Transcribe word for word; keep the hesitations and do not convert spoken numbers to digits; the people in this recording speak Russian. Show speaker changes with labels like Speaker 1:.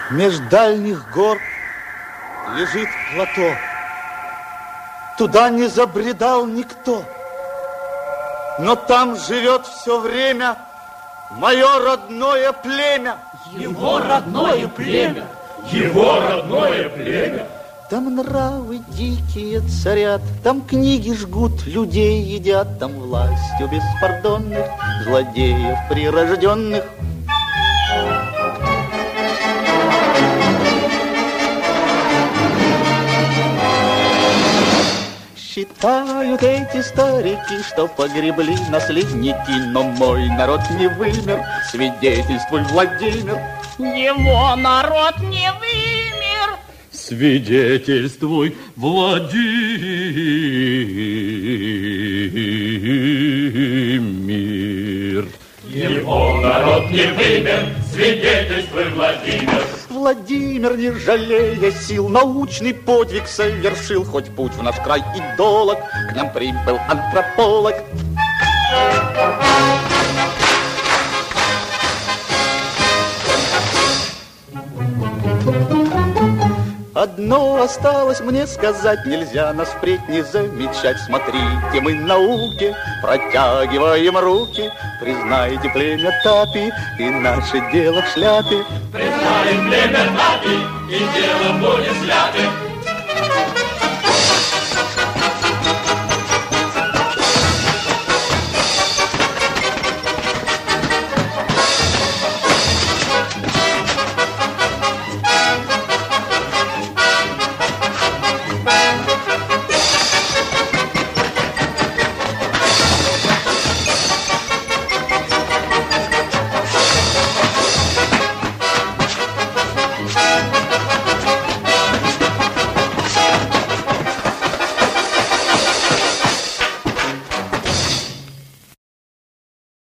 Speaker 1: Меж дальних гор лежит плато. Туда не забредал никто. Но там живет все время мое родное племя.
Speaker 2: Его родное племя. Его родное племя.
Speaker 1: Там нравы дикие царят, там книги жгут, людей едят, там властью беспардонных злодеев прирожденных. Считают эти старики, что погребли наследники, но мой народ не вымер, свидетельствуй, Владимир.
Speaker 3: Его народ не вымер.
Speaker 2: Свидетельствуй, Владимир. Его народ не вымер, свидетельствуй, Владимир.
Speaker 1: Владимир, не жалея сил, научный подвиг совершил, хоть путь в наш край и долог, к нам прибыл антрополог. Одно осталось мне сказать, нельзя нас впредь не замечать. Смотрите, мы науке протягиваем руки, признайте племя Тапи и наше дело в шляпе.
Speaker 2: Признаем племя Тапи, и дело будет шляпе.